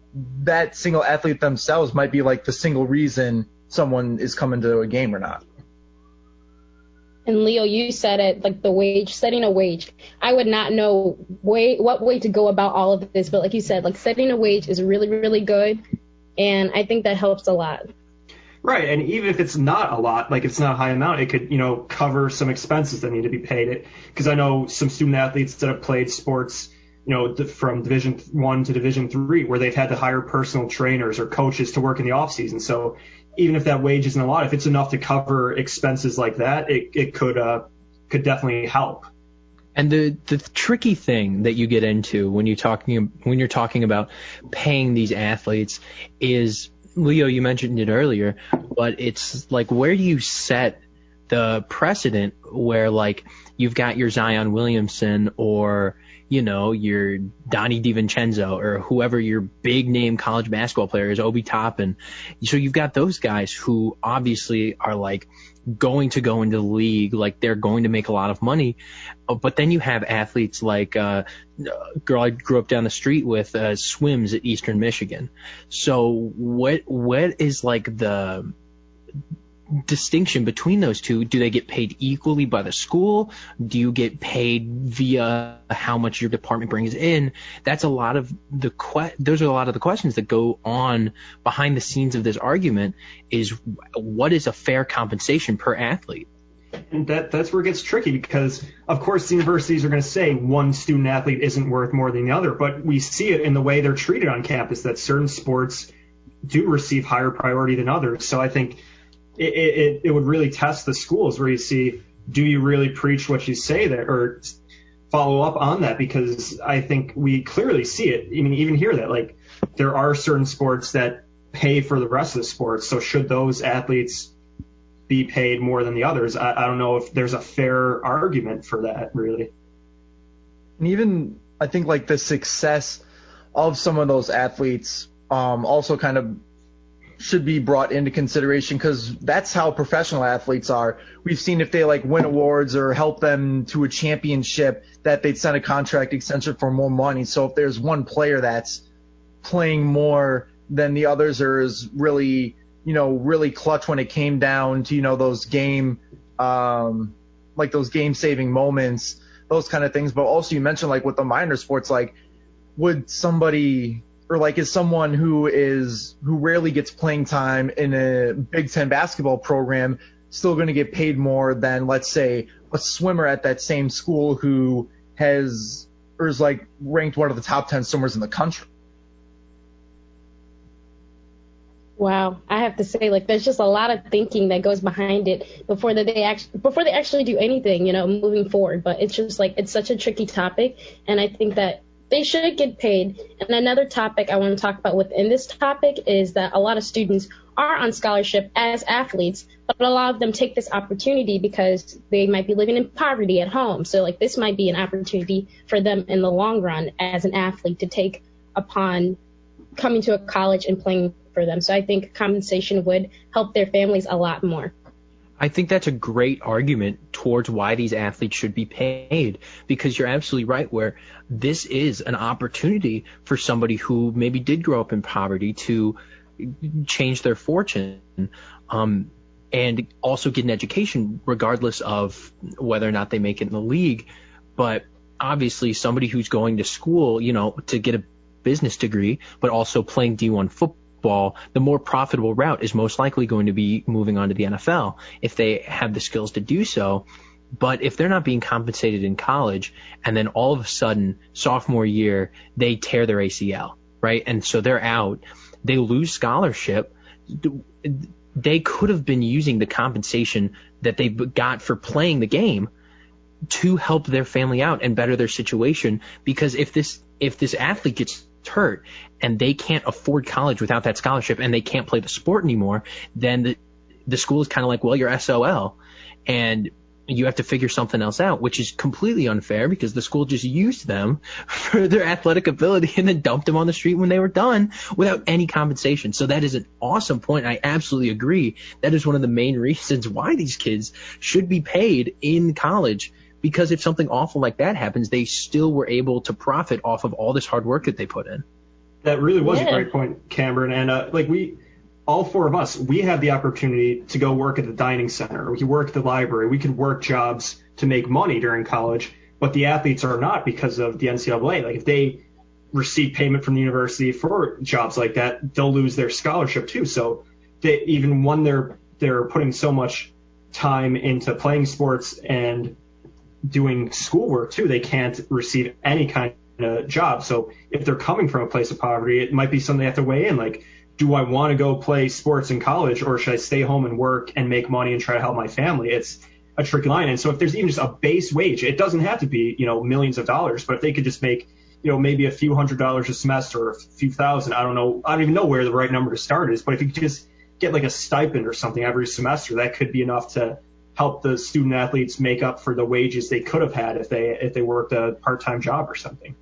that single athlete themselves might be like the single reason someone is coming to a game or not. And Leo, you said it, like the wage, setting a wage. I would not know way, what way to go about all of this, but like you said, like setting a wage is really, really good. And I think that helps a lot. Right. And even if it's not a lot, like it's not a high amount, it could, you know, cover some expenses that need to be paid. Because I know some student athletes that have played sports, you know, from Division One to Division Three, where they've had to hire personal trainers or coaches to work in the off season. So even if that wage isn't a lot, if it's enough to cover expenses like that, it, it could uh, could definitely help. And the the tricky thing that you get into when you talking when you're talking about paying these athletes is, Leo, you mentioned it earlier, but it's like, where do you set the precedent where like you've got your Zion Williamson or, you know, your Donnie DiVincenzo or whoever your big name college basketball player is, Obi Toppin. So you've got those guys who obviously are like going to go into the league, like they're going to make a lot of money. But then you have athletes like uh, a girl I grew up down the street with, uh, swims at Eastern Michigan. So what what is like the distinction between those two? Do they get paid equally by the school? Do you get paid via how much your department brings in? That's a lot of the que- those are a lot of the questions that go on behind the scenes of this argument, is what is a fair compensation per athlete? And that that's where it gets tricky because, of course, the universities are going to say one student athlete isn't worth more than the other, but we see it in the way they're treated on campus that certain sports do receive higher priority than others. So I think it, it, it would really test the schools where you see, do you really preach what you say there or follow up on that? Because I think we clearly see it. I mean, even hear that, like, there are certain sports that pay for the rest of the sports. So should those athletes be paid more than the others? I, I don't know if there's a fair argument for that, really. And even I think like the success of some of those athletes um, also kind of should be brought into consideration because that's how professional athletes are. We've seen if they like win awards or help them to a championship that they'd sign a contract extension for more money. So if there's one player that's playing more than the others or is really, you know, really clutch when it came down to, you know, those game, um, like those game saving moments, those kind of things. But also you mentioned like with the minor sports, like would somebody or like is someone who is, who rarely gets playing time in a Big Ten basketball program still going to get paid more than, let's say, a swimmer at that same school who has, or is like ranked one of the top ten swimmers in the country? Wow, I have to say, like, there's just a lot of thinking that goes behind it before that they actually before they actually do anything, you know, moving forward. But it's just like it's such a tricky topic, and I think that they should get paid. And another topic I want to talk about within this topic is that a lot of students are on scholarship as athletes, but a lot of them take this opportunity because they might be living in poverty at home. So, like, this might be an opportunity for them in the long run as an athlete to take upon coming to a college and playing for them. So I think compensation would help their families a lot more. I think that's a great argument towards why these athletes should be paid, because you're absolutely right where this is an opportunity for somebody who maybe did grow up in poverty to change their fortune um, and also get an education regardless of whether or not they make it in the league. But obviously somebody who's going to school, you know, to get a business degree, but also playing D one football, the more profitable route is most likely going to be moving on to the N F L if they have the skills to do so. But if they're not being compensated in college and then all of a sudden sophomore year, they tear their A C L, right? And so they're out, they lose scholarship. They could have been using the compensation that they got for playing the game to help their family out and better their situation. Because if this, if this athlete gets hurt and they can't afford college without that scholarship and they can't play the sport anymore, then the, the school is kind of like, well, you're S O L and you have to figure something else out, which is completely unfair because the school just used them for their athletic ability and then dumped them on the street when they were done without any compensation. So that is an awesome point. I absolutely agree. That is one of the main reasons why these kids should be paid in college. Because if something awful like that happens, they still were able to profit off of all this hard work that they put in. That really was yeah. a great point, Cameron. And uh, like we, all four of us, we have the opportunity to go work at the dining center. We could work at the library. We could work jobs to make money during college. But the athletes are not because of the N C double A. Like if they receive payment from the university for jobs like that, they'll lose their scholarship too. So they, even when they're they're putting so much time into playing sports and doing schoolwork too, they can't receive any kind of job. So if they're coming from a place of poverty, it might be something they have to weigh in. Like, do I want to go play sports in college or should I stay home and work and make money and try to help my family? It's a tricky line. And so if there's even just a base wage, it doesn't have to be, you know, millions of dollars, but if they could just make, you know, maybe a few hundred dollars a semester or a few thousand, I don't know. I don't even know where the right number to start is, but if you could just get like a stipend or something every semester, that could be enough to help the student athletes make up for the wages they could have had if they if they worked a part-time job or something.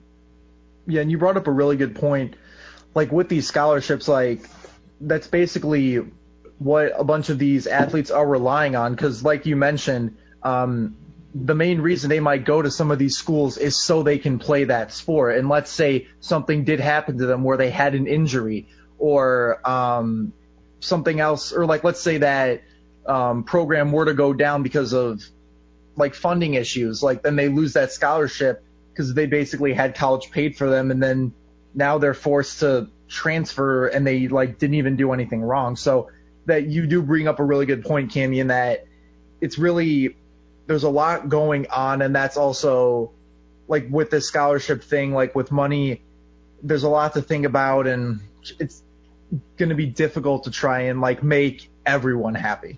Yeah, and you brought up a really good point. Like with these scholarships, like that's basically what a bunch of these athletes are relying on. Because like you mentioned, um, the main reason they might go to some of these schools is so they can play that sport. And let's say something did happen to them where they had an injury or um, something else, or like let's say that Um, program were to go down because of like funding issues, like then they lose that scholarship because they basically had college paid for them and then now they're forced to transfer and they like didn't even do anything wrong. So that you do bring up a really good point, Cammy, in that it's really, there's a lot going on, and that's also, like, with this scholarship thing, like, with money, there's a lot to think about, and it's going to be difficult to try and, like, make everyone happy.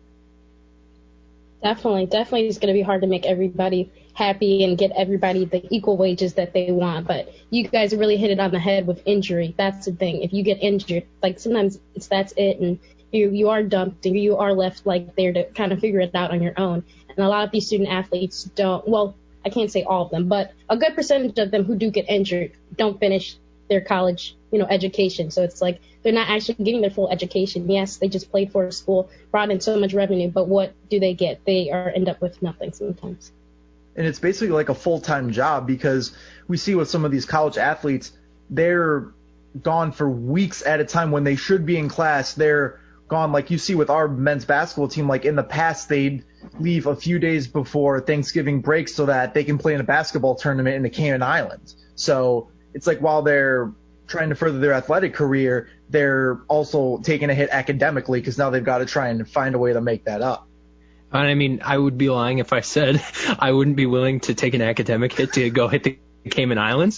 Definitely, definitely it's going to be hard to make everybody happy and get everybody the equal wages that they want. But you guys really hit it on the head with injury. That's the thing. If you get injured, like sometimes it's that's it, and you you are dumped and you are left like there to kind of figure it out on your own. And a lot of these student athletes don't. Well, I can't say all of them, but a good percentage of them who do get injured don't finish their college, you know, education. So it's like they're not actually getting their full education. Yes, they just played for a school, brought in so much revenue, but what do they get? They are end up with nothing sometimes. And it's basically like a full-time job, because we see with some of these college athletes, they're gone for weeks at a time when they should be in class. They're gone, like you see with our men's basketball team, like in the past, they'd leave a few days before Thanksgiving break so that they can play in a basketball tournament in the Cayman Islands. So it's like while they're trying to further their athletic career, they're also taking a hit academically, because now they've got to try and find a way to make that up. I mean, I would be lying if I said I wouldn't be willing to take an academic hit to go hit the Cayman Islands.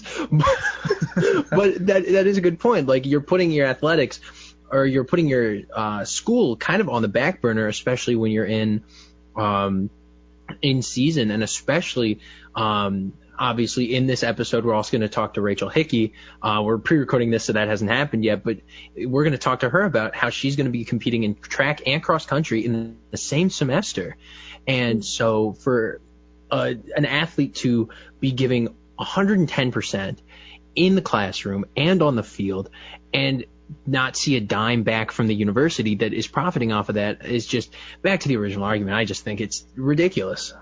But that that is a good point. Like, you're putting your athletics, or you're putting your uh, school kind of on the back burner, especially when you're in um, in season, and especially um, obviously in this episode, we're also going to talk to Rachel Hickey. Uh, we're pre-recording this, so that hasn't happened yet, but we're going to talk to her about how she's going to be competing in track and cross country in the same semester. And so for uh, an athlete to be giving one hundred ten percent in the classroom and on the field and not see a dime back from the university that is profiting off of that is just, back to the original argument, I just think it's ridiculous.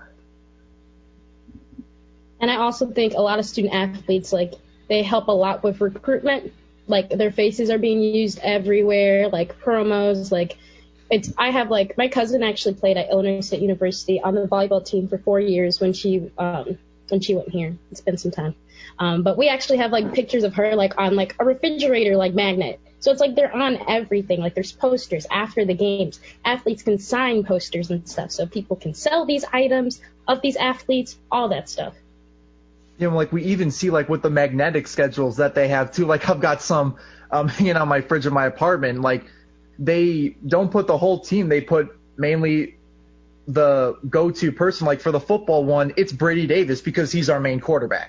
And I also think a lot of student athletes, like, they help a lot with recruitment. Like, their faces are being used everywhere, like promos. Like, it's, I have, like, my cousin actually played at Illinois State University on the volleyball team for four years when she, um, when she went here. It's been some time. Um, but we actually have, like, pictures of her, like, on, like, a refrigerator, like, magnet. So it's like they're on everything. Like, there's posters after the games. Athletes can sign posters and stuff, so people can sell these items of these athletes, all that stuff. You know, like, we even see, like, with the magnetic schedules that they have, too. Like, I've got some um, hanging on my fridge in my apartment. Like, they don't put the whole team. They put mainly the go-to person. Like, for the football one, it's Brady Davis, because he's our main quarterback.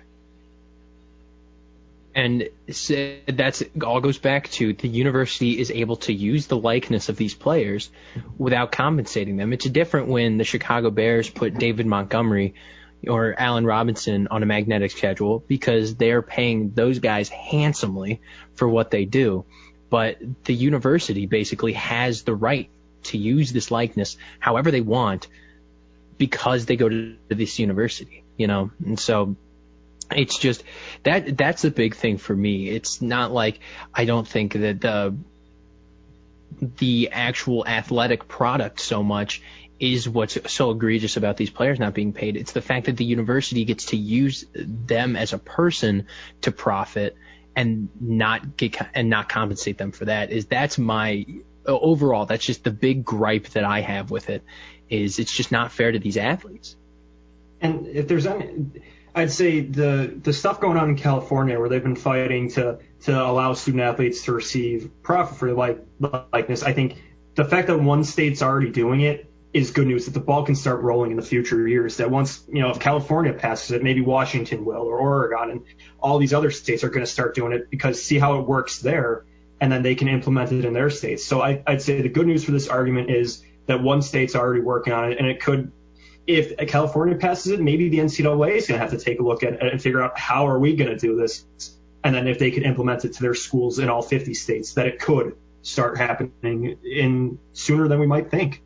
And that's all goes back to the university is able to use the likeness of these players without compensating them. It's different when the Chicago Bears put David Montgomery or Allen Robinson on a magnetic schedule, because they're paying those guys handsomely for what they do. But the university basically has the right to use this likeness however they want, because they go to this university, you know? And so it's just that that's the big thing for me. It's not like I don't think that the the actual athletic product so much is what's so egregious about these players not being paid. It's the fact that the university gets to use them as a person to profit and not get and not compensate them for that. Is that's my overall, that's just the big gripe that I have with it, is it's just not fair to these athletes. And if there's any, I'd say the the stuff going on in California where they've been fighting to to allow student athletes to receive profit for like likeness, I think the fact that one state's already doing it is good news, that the ball can start rolling in the future years, that once, you know, if California passes it, maybe Washington will, or Oregon, and all these other states are going to start doing it, because see how it works there, and then they can implement it in their states. So I, I'd say the good news for this argument is that one state's already working on it, and it could, if California passes it, maybe the N C double A is going to have to take a look at it and figure out how are we going to do this, and then if they can implement it to their schools in all fifty states, that it could start happening in sooner than we might think.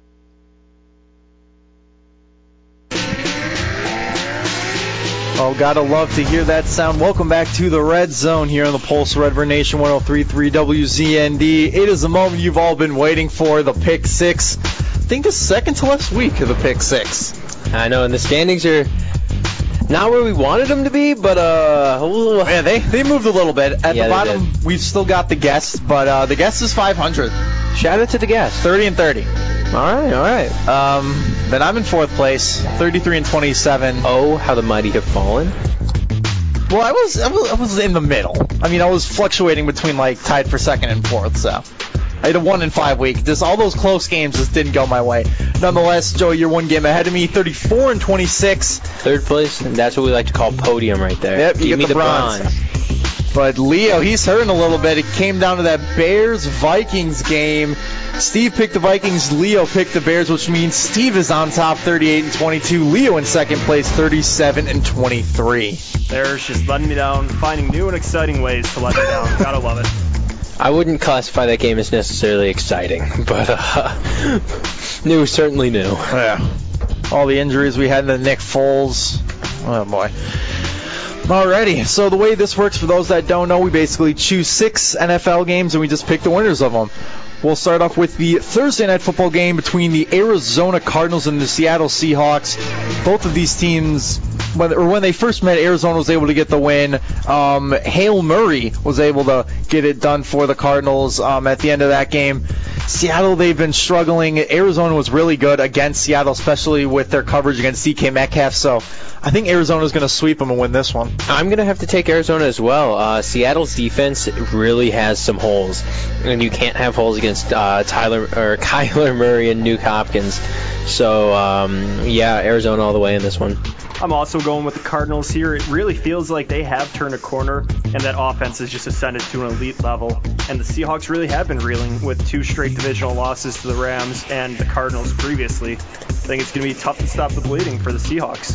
Oh, gotta love to hear that sound. Welcome back to the Red Zone here on the Pulse Redbird Nation one oh three point three W Z N D. It is the moment you've all been waiting for, the Pick Six. I think the second to last week of the Pick Six. I know, and the standings are not where we wanted them to be, but uh, ooh. yeah, they they moved a little bit. At yeah, the bottom, we've still got the guest, but uh, the guest is five hundred. Shout out to the guest. thirty and thirty. All right, all right. Um, Then I'm in fourth place, thirty-three and twenty-seven. Oh, how the mighty have fallen. Well, I was, I was I was in the middle. I mean, I was fluctuating between like tied for second and fourth. So I had a one in five week. Just all those close games just didn't go my way. Nonetheless, Joe, you're one game ahead of me, thirty-four and twenty-six. Third place, and that's what we like to call podium right there. Yep, you Give get me the, the bronze. bronze. But Leo, he's hurting a little bit. It came down to that Bears-Vikings game. Steve picked the Vikings, Leo picked the Bears, which means Steve is on top, thirty-eight and twenty-two. Leo in second place, thirty-seven and twenty-three. Bears just letting me down, finding new and exciting ways to let me down. Gotta love it. I wouldn't classify that game as necessarily exciting, but uh, new, certainly new. Yeah. All the injuries we had to Nick Foles. Oh, boy. Alrighty, so the way this works, for those that don't know, we basically choose six N F L games and we just pick the winners of them. We'll start off with the Thursday night football game between the Arizona Cardinals and the Seattle Seahawks. Both of these teams, when, or when they first met, Arizona was able to get the win. Um, Hail Murray was able to get it done for the Cardinals um, at the end of that game. Seattle, they've been struggling. Arizona was really good against Seattle, especially with their coverage against D K Metcalf. So I think Arizona's going to sweep them and win this one. I'm going to have to take Arizona as well. Uh, Seattle's defense really has some holes, and you can't have holes against uh, Tyler or Kyler Murray and Nuke Hopkins. So um, yeah, Arizona all the way in this one. I'm also going with the Cardinals here. It really feels like they have turned a corner, and that offense has just ascended to an elite level. And the Seahawks really have been reeling with two straight divisional losses to the Rams and the Cardinals previously. I think it's going to be tough to stop the bleeding for the Seahawks.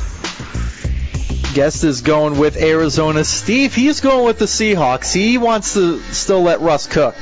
Guest is going with Arizona. Steve, he's going with the Seahawks. He wants to still let Russ cook.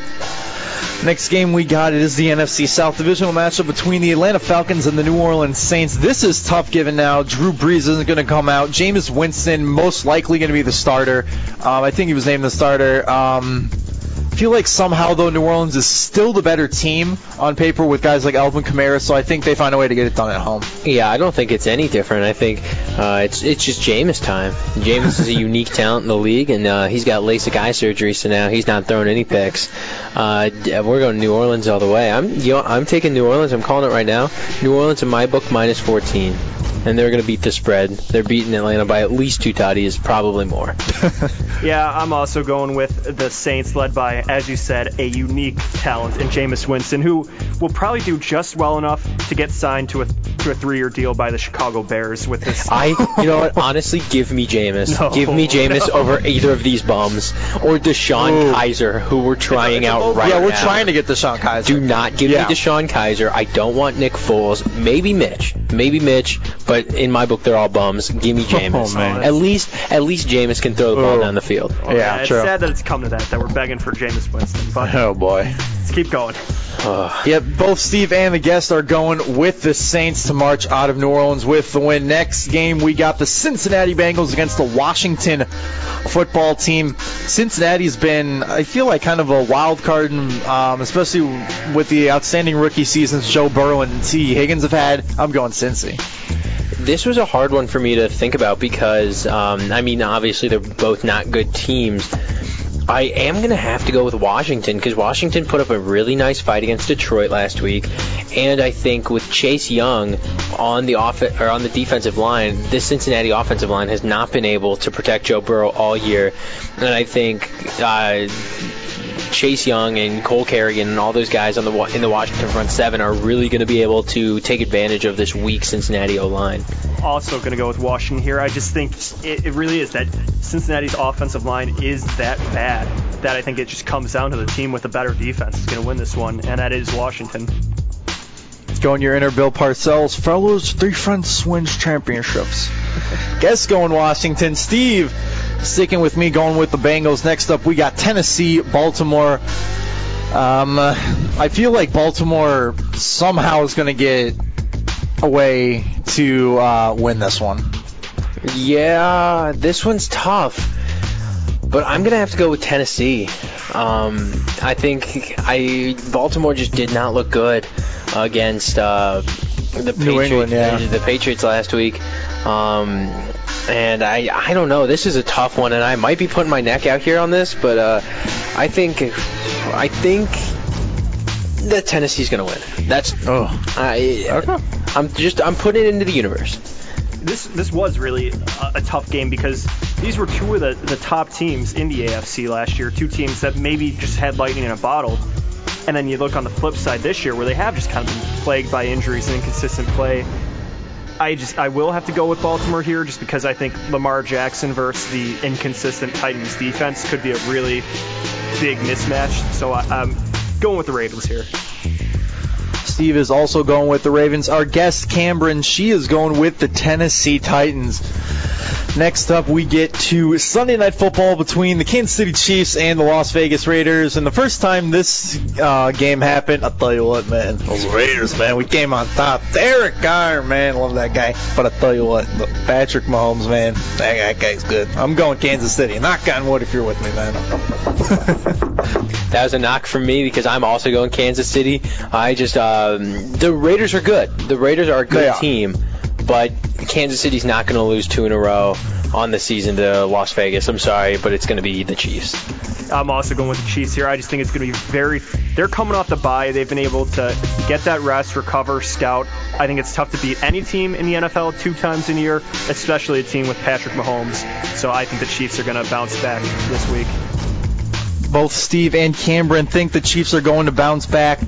Next game we got, it is the N F C South divisional matchup between the Atlanta Falcons and the New Orleans Saints. This is tough given now Drew Brees isn't going to come out. Jameis Winston most likely going to be the starter. Um, I think he was named the starter. Um, I feel like somehow, though, New Orleans is still the better team on paper with guys like Alvin Kamara, so I think they find a way to get it done at home. Yeah, I don't think it's any different. I think uh, it's it's just Jameis time. Jameis is a unique talent in the league, and uh, he's got LASIK eye surgery, so now he's not throwing any picks. Uh, we're going New Orleans all the way. I'm you know, I'm taking New Orleans. I'm calling it right now. New Orleans in my book minus fourteen. And they're going to beat the spread. They're beating Atlanta by at least two toddies, probably more. Yeah, I'm also going with the Saints, led by, as you said, a unique talent in Jameis Winston, who will probably do just well enough to get signed to a to a three-year deal by the Chicago Bears with this. I, you know what? Honestly, give me Jameis. No, give me Jameis no. over either of these bums or Deshaun Ooh. Kaiser, who we're trying it's a, it's a out right yeah, now. we're trying to get Deshaun Kaiser. Do not give yeah. me Deshaun Kaiser. I don't want Nick Foles. Maybe Mitch. Maybe Mitch. But in my book, they're all bums. Give me Jameis. Oh, man. At least, at least Jameis can throw the ball Ooh. down the field. Oh, yeah, it's true. sad that it's come to that, that we're begging for Jameis Winston. But Oh, boy. let's keep going. Uh, Yep, both Steve and the guest are going with the Saints to march out of New Orleans with the win. Next game, we got the Cincinnati Bengals against the Washington football team. Cincinnati's been, I feel like, kind of a wild card, um, especially with the outstanding rookie seasons Joe Burrow and T. Higgins have had. I'm going Cincy. This was a hard one for me to think about because, um, I mean, obviously they're both not good teams. I am going to have to go with Washington because Washington put up a really nice fight against Detroit last week, and I think with Chase Young on the off- or on the defensive line, this Cincinnati offensive line has not been able to protect Joe Burrow all year, and I think uh, Chase Young and Cole Kerrigan and all those guys on the in the Washington front seven are really going to be able to take advantage of this weak Cincinnati O-line. Also going to go with Washington here. I just think it, it really is that Cincinnati's offensive line is that bad that I think it just comes down to the team with a better defense is going to win this one, and that is Washington. Going your inner Bill Parcells. Fellows, three friends wins championships. Guess going Washington. Steve, sticking with me, going with the Bengals. Next up, we got Tennessee, Baltimore. Um, I feel like Baltimore somehow is going to get a way to uh, win this one. Yeah, this one's tough, but I'm gonna have to go with Tennessee. Um, I think I Baltimore just did not look good against uh, the New Patriots. England, yeah. the Patriots last week. Um, and I I don't know. This is a tough one, and I might be putting my neck out here on this, but uh, I think I think that Tennessee's going to win. That's oh, I, okay. I'm just I'm putting it into the universe. This this was really a, a tough game because these were two of the, the top teams in the A F C last year, two teams that maybe just had lightning in a bottle. And then you look on the flip side this year where they have just kind of been plagued by injuries and inconsistent play. I just I will have to go with Baltimore here just because I think Lamar Jackson versus the inconsistent Titans defense could be a really big mismatch. So I, I'm going with the Ravens here. Steve is also going with the Ravens. Our guest, Cameron, she is going with the Tennessee Titans. Next up, we get to Sunday Night Football between the Kansas City Chiefs and the Las Vegas Raiders. And the first time this uh, game happened, I'll tell you what, man, those Raiders, man, we came on top. Derek Carr, man, love that guy. But I tell you what, look, Patrick Mahomes, man, that guy's good. I'm going Kansas City. Knock on wood if you're with me, man. That was a knock from me because I'm also going Kansas City. I just um, the Raiders are good. The Raiders are a good team, but Kansas City's not going to lose two in a row on the season to Las Vegas. I'm sorry, but it's going to be the Chiefs. I'm also going with the Chiefs here. I just think it's going to be very. They're coming off the bye. They've been able to get that rest, recover, scout. I think it's tough to beat any team in the N F L two times in a year, especially a team with Patrick Mahomes. So I think the Chiefs are going to bounce back this week. Both Steve and Cameron think the Chiefs are going to bounce back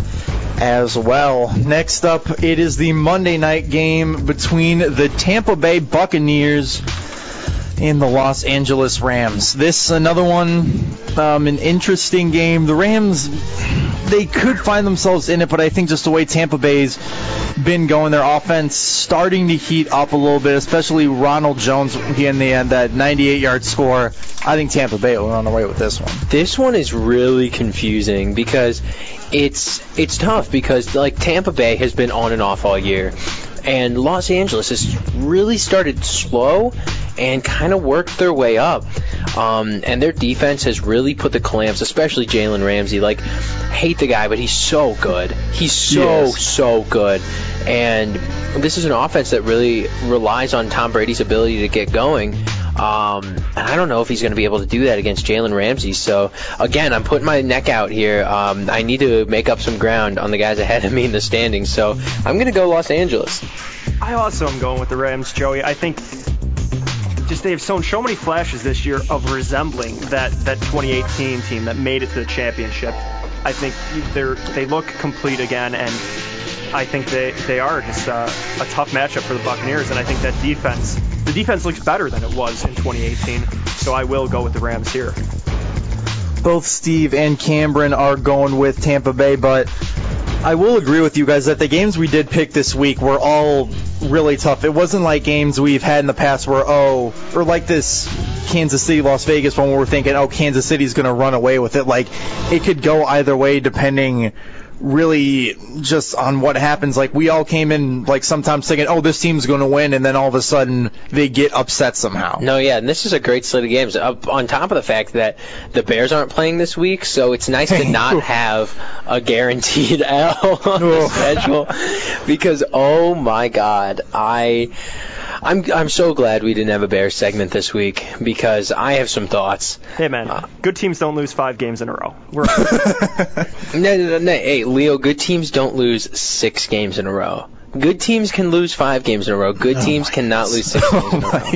as well. Next up, it is the Monday night game between the Tampa Bay Buccaneers and the Los Angeles Rams. This another one, um, an interesting game. The Rams, they could find themselves in it, but I think just the way Tampa Bay's been going, their offense starting to heat up a little bit, especially Ronald Jones in the end, that ninety-eight yard score. I think Tampa Bay will run away with this one. This one is really confusing because it's it's tough because like Tampa Bay has been on and off all year, and Los Angeles has really started slow and kind of worked their way up. Um, and their defense has really put the clamps, especially Jalen Ramsey. Like, hate the guy, but he's so good. He's so, yes. so good. And this is an offense that really relies on Tom Brady's ability to get going. Um, and I don't know if he's going to be able to do that against Jalen Ramsey. So, again, I'm putting my neck out here. Um, I need to make up some ground on the guys ahead of me in the standings. So I'm going to go Los Angeles. I also am going with the Rams, Joey. I think just they have shown so many flashes this year of resembling that, that twenty eighteen team that made it to the championship. I think they're they look complete again, and I think they, they are just uh, a tough matchup for the Buccaneers, and I think that defense, the defense looks better than it was in twenty eighteen, so I will go with the Rams here. Both Steve and Cameron are going with Tampa Bay, but I will agree with you guys that the games we did pick this week were all really tough. It wasn't like games we've had in the past where, oh, or like this Kansas City, Las Vegas one where we're thinking, oh, Kansas City's going to run away with it. Like, it could go either way depending really just on what happens. Like, we all came in, like, sometimes thinking, oh, this team's going to win, and then all of a sudden they get upset somehow. No, yeah, and this is a great slate of games. Up on top of the fact that the Bears aren't playing this week, so it's nice to not have a guaranteed L on the schedule. Because, oh my God, I... I'm I'm so glad we didn't have a Bears segment this week because I have some thoughts. Hey, man, uh, good teams don't lose five games in a row. We're no, no, no, no. Hey, Leo, good teams don't lose six games in a row. Good teams can lose five games in a row. Good oh teams cannot lose six oh games in a row.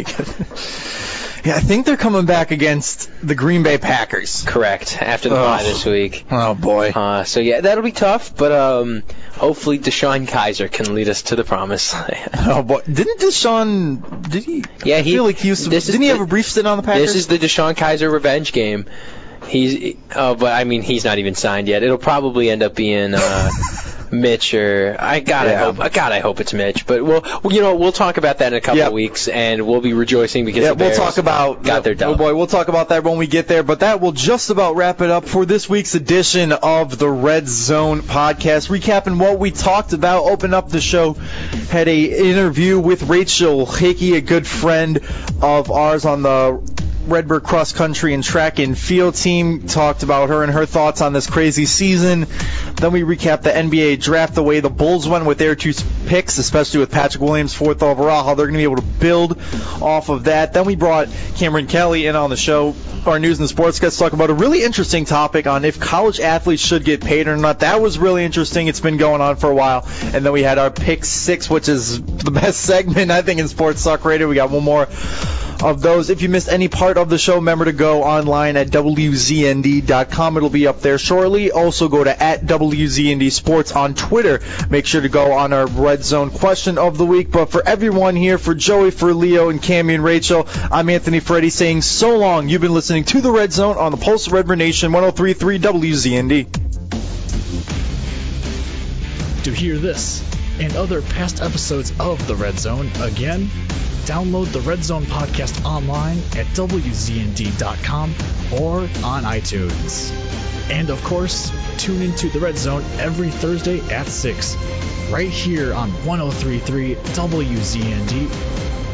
Yeah, I think they're coming back against the Green Bay Packers. Correct, after the oh. bye this week. Oh, boy. Uh, so, yeah, that'll be tough, but um, hopefully DeShone Kizer can lead us to the promised land. Oh, boy. Didn't DeShone, did he? Yeah, he, I feel like he used to, this didn't he the, have a brief stint on the Packers? This is the DeShone Kizer revenge game. He's, uh, but I mean, he's not even signed yet. It'll probably end up being uh, Mitch or I God, yeah. I hope, God, I hope it's Mitch. But we'll, you know, we'll talk about that in a couple yep. of weeks, and we'll be rejoicing because yeah, the Bears we'll talk about got yeah, their dub. Oh boy, we'll talk about that when we get there. But that will just about wrap it up for this week's edition of the Red Zone podcast, recapping what we talked about. Open up the show, had a interview with Rachel Hickey, a good friend of ours on the Redbird cross country and track and field team. Talked about her and her thoughts on this crazy season. Then we recapped the N B A draft, the way the Bulls went with their two picks, especially with Patrick Williams fourth overall, how they're going to be able to build off of that. Then we brought Cameron Kelly in on the show, our News and Sports guys, to talk about a really interesting topic on if college athletes should get paid or not. That was really interesting. It's been going on for a while. And then we had our Pick Six, which is the best segment, I think, in Sports Talk Radio. We got one more of those. If you missed any part of the show, remember to go online at W Z N D dot com. It'll be up there shortly. Also go to at W Z N D Sports on Twitter. Make sure to go on our Red Zone question of the week. But for everyone here, for Joey, for Leo, and Cammy and Rachel, I'm Anthony Ferretti saying so long. You've been listening to the Red Zone on the Pulse of Redbird Nation, one oh three point three W Z N D. To hear this and other past episodes of the Red Zone, again, download the Red Zone podcast online at W Z N D dot com or on iTunes. And of course, tune into the Red Zone every Thursday at six, right here on one oh three point three W Z N D.